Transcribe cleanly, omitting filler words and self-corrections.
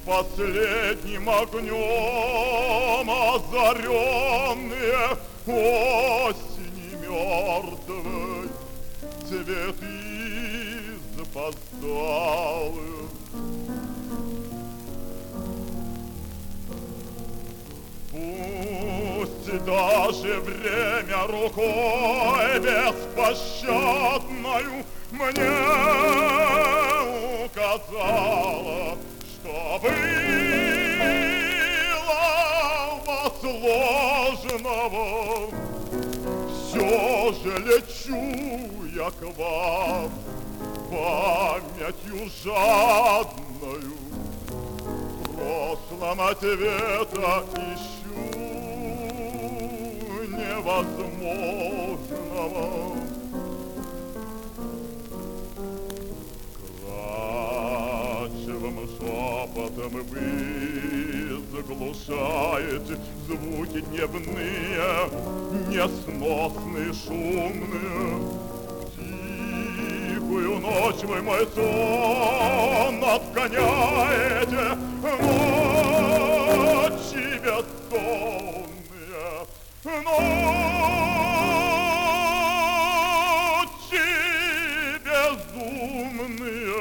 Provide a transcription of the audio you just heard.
последним огнем озаренные осени мертвой, цветы запоздалые. Пусть даже время рукой беспощадною мне указало, что было возложенного, все же лечу я к вам памятью жадною, в прошлом ответа ищу невозможного. Шепотом вы заглушаете звуки дневные, несносные, шумные. Тихую ночь вы мой сон отгоняете, ночи бессонные, ночи безумные.